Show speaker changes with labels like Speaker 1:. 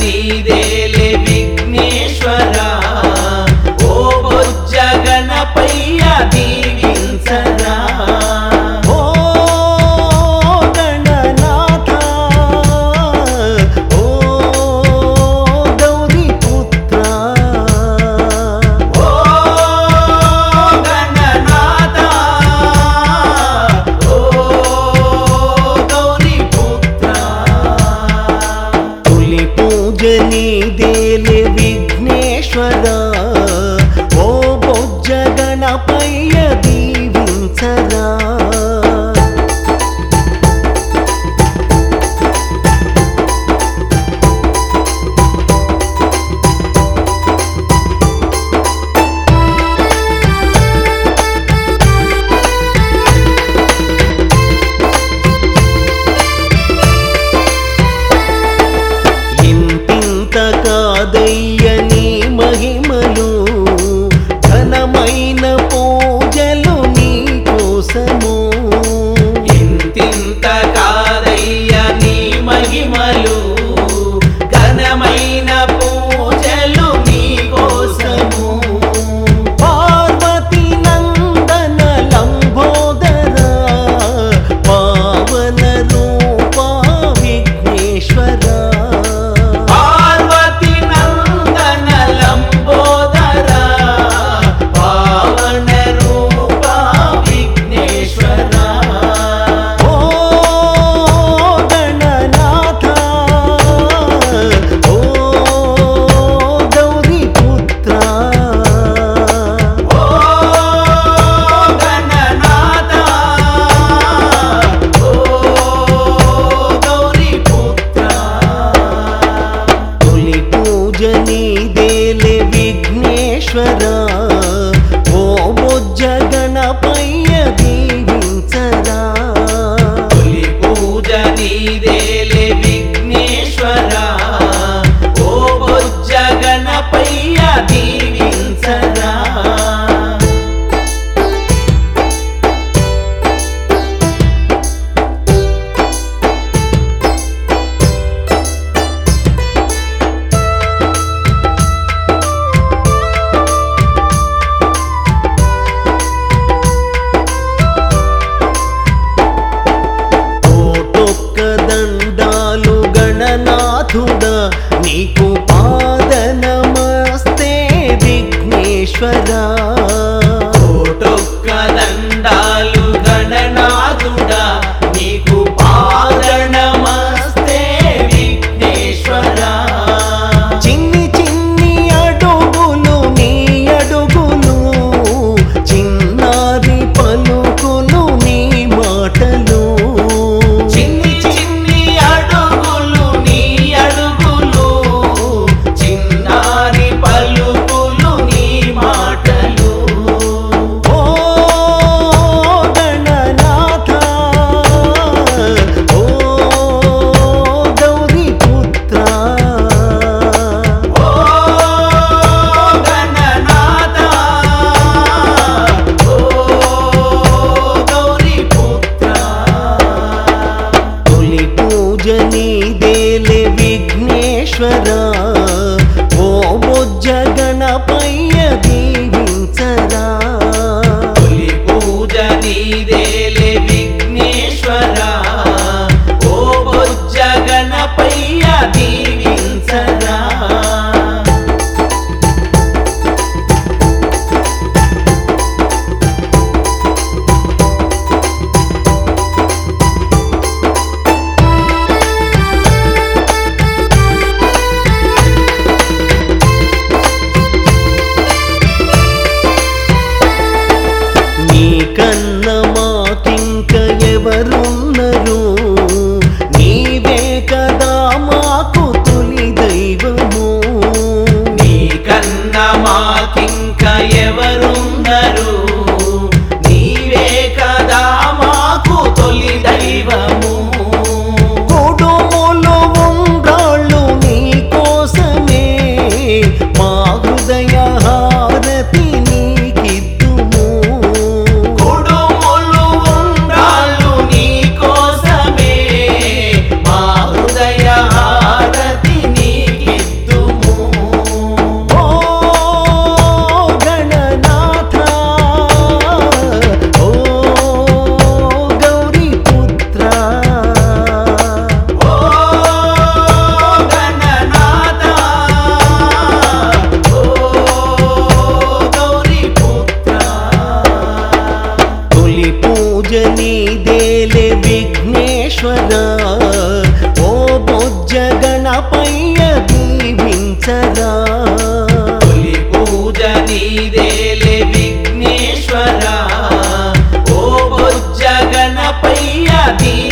Speaker 1: నీదేలే విఘ్నేశ్వరా ఓ బొజ్జ గణపయ్య దీవించరా
Speaker 2: ఓ గణనాథ ఓ గౌరీ పుత్ర
Speaker 1: ఓ గణనాథ ఓ గౌరీ పుత్ర
Speaker 2: తొలి పూజ నీదేలే విఘ్నేశ్వరా ఓ బొజ్జ గణపయ్య దీవించరా ఇంతింత కాదయ్య నీ మహిమలు ఘనమైన పూజలు నీ కోసము
Speaker 1: ఇంతింత కాదయ్య నీ మహిమలు ఘనమైన పూజలు నీ కోసము
Speaker 2: పార్వతీ నందన లంబోదర పావన రూప విఘ్నేశ్వర
Speaker 1: పార్వతి నందన లంబోదర పావన రూప విఘ్నేశ్వర
Speaker 2: ఓ గణనాథ ఓ గౌరీ పుత్ర
Speaker 1: ఓ గణనాథ ఓ గౌరీ పుత్ర
Speaker 2: తొలి పూజ నీదేలే విఘ్నేశ్వరా ఓ బొజ్జ గణపయ్య దీవించరా
Speaker 1: తొలి పూజ నీదేలే విఘ్నేశ్వరా ఓ బొజ్జ గణపయ్య దీవించరా
Speaker 2: కోటొక్క దండాలు గణనాథుడా నీకు పాద నమస్తే విఘ్నేశ్వరా
Speaker 1: కోటొక్క దండాలు గణనాథుడా నీకు పాద నమస్తే విఘ్నేశ్వరా
Speaker 2: చిన్ని చిన్ని అడుగులు నీ అడుగులు చిన్నారి పలుకులు నీ మాటలు
Speaker 1: చిన్ని చిన్ని అడుగులు నీ అడుగులు చిన్నారి పలుకులు నీ మాటలు
Speaker 2: ఓ గణనాథ ఓ గౌరీ పుత్ర
Speaker 1: ఓ గణనాథ ఓ గౌరీ పుత్ర
Speaker 2: తొలి పూజ నీదేలే విఘ్నేశ్వరా ఓ బొజ్జ గణపయ్య దీవించరా
Speaker 1: తొలి పూజ నీదేలే విఘ్నేశ్వరా ఓ బొజ్జ గణపయ్య దీవించరా దీవించరా